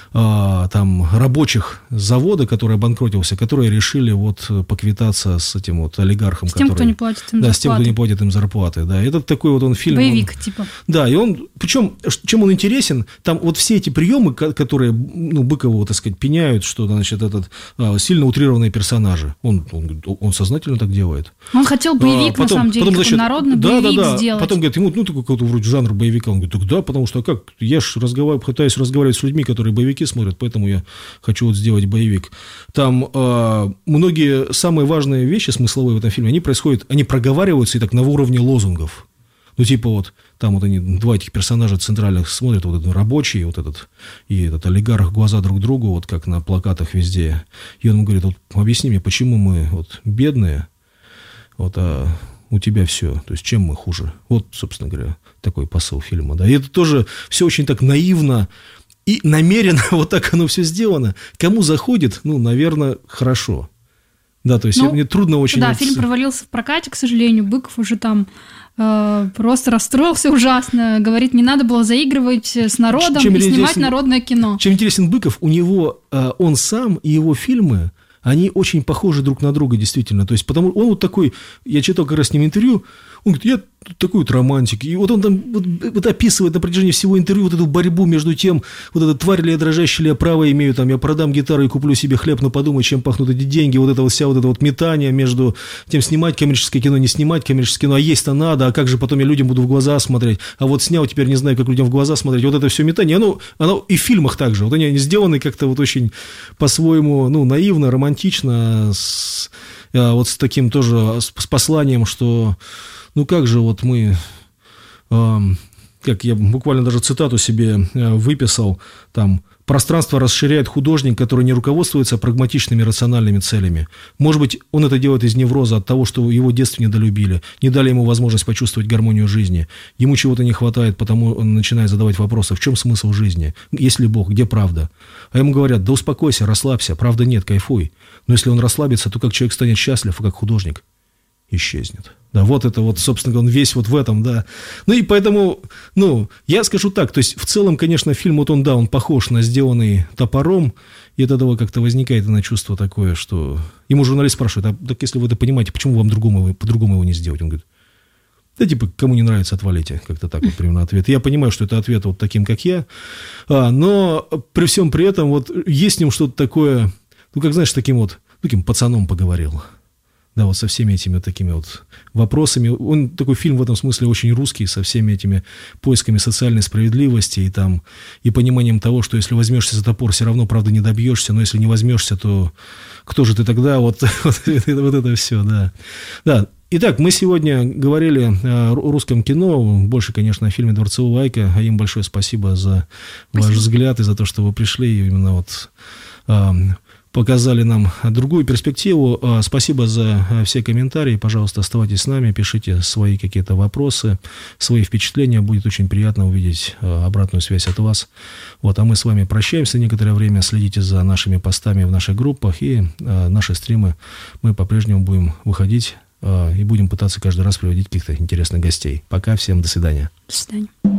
о там, рабочих завода, который обанкротился, которые решили вот поквитаться с этим вот олигархом. С тем, который, кто не платит им да, зарплаты. с тем, кто не платит им зарплаты. Да. Этот такой вот он фильм. Боевик, он, типа. Да, и он, причем, чем он интересен, там вот все эти приемы, которые, ну, Быкову, так сказать, пеняют, что, значит, этот а, сильно утрированные персонажи. Он, он, он сознательно так делает. Он хотел боевик, а, потом, на самом деле, потом, значит, народный да, боевик да, да. сделать. Потом говорит, ему, ну, такой какой-то вроде жанр боевика. Он говорит, так да, потому что как, я же разговариваю, пытаюсь разговаривать с людьми, которые боевики смотрят, поэтому я хочу вот сделать боевик. Там а, многие самые важные вещи смысловые в этом фильме, они происходят, они проговариваются и так на уровне лозунгов. Ну, типа вот, там вот они, два этих персонажа центральных смотрят, вот этот рабочий, вот этот, и этот олигарх, глаза друг другу, вот как на плакатах везде. И он ему говорит, вот объясни мне, почему мы вот бедные, вот, а у тебя все, то есть чем мы хуже? Вот, собственно говоря, такой посыл фильма, да. И это тоже все очень так наивно и намеренно вот так оно все сделано. Кому заходит, ну, наверное, хорошо. Да, то есть ну, мне трудно очень... Да, вот... фильм провалился в прокате, к сожалению. Быков уже там э, просто расстроился ужасно. Говорит, не надо было заигрывать с народом чем и снимать интересен... народное кино. Чем интересен Быков, у него э, он сам и его фильмы, они очень похожи друг на друга, действительно. То есть, потому он вот такой... Я читал как раз с ним интервью, он говорит, я такой вот романтик. И вот он там вот, вот описывает на протяжении всего интервью вот эту борьбу между тем, вот эта тварь ли я дрожащая, ли я право имею, там, я продам гитару и куплю себе хлеб, но подумай, чем пахнут эти деньги, вот это вот вся вот это вот метание между тем, снимать коммерческое кино, не снимать коммерческое кино, а есть-то надо, а как же потом я людям буду в глаза смотреть, а вот снял, теперь не знаю, как людям в глаза смотреть, вот это все метание, оно, оно и в фильмах также, вот они, они сделаны как-то вот очень по-своему, ну, наивно, романтично, с, вот с таким тоже, с, с посланием, что... Ну, как же вот мы, э, как я буквально даже цитату себе э, выписал, там, пространство расширяет художник, который не руководствуется прагматичными рациональными целями. Может быть, он это делает из невроза от того, что его в детстве недолюбили, не дали ему возможность почувствовать гармонию жизни. Ему чего-то не хватает, потому он начинает задавать вопросы, в чем смысл жизни, есть ли Бог, где правда. А ему говорят, да успокойся, расслабься, правды нет, кайфуй. Но если он расслабится, то как человек станет счастлив, а как художник исчезнет. Да, вот это вот, собственно, он весь вот в этом, да. Ну и поэтому, ну, я скажу так, то есть в целом, конечно, фильм, вот он, да, он похож на сделанный топором, и от этого как-то возникает на чувство такое, что... Ему журналист спрашивает, а так если вы это понимаете, почему вам другому, по-другому его не сделать? Он говорит, да типа, кому не нравится, отвалите, как-то так вот примерно ответ. Я понимаю, что это ответ вот таким, как я, а, но при всем при этом вот есть в нем что-то такое, ну, как, знаешь, таким вот, таким пацаном поговорил. Да, вот со всеми этими вот такими вот вопросами. Он такой фильм в этом смысле очень русский, со всеми этими поисками социальной справедливости и, там, и пониманием того, что если возьмешься за топор, все равно, правда, не добьешься, но если не возьмешься, то кто же ты тогда? Вот, вот, вот это все, да. Да. Итак, мы сегодня говорили о русском кино, больше, конечно, о фильме «Дворцового Айка», а им большое спасибо за спасибо. Ваш взгляд и за то, что вы пришли, и именно вот... показали нам другую перспективу. Спасибо за все комментарии. Пожалуйста, оставайтесь с нами, пишите свои какие-то вопросы, свои впечатления. Будет очень приятно увидеть обратную связь от вас. Вот, а мы с вами прощаемся некоторое время. Следите за нашими постами в наших группах, и наши стримы мы по-прежнему будем выходить и будем пытаться каждый раз приводить каких-то интересных гостей. Пока, всем до свидания. До свидания.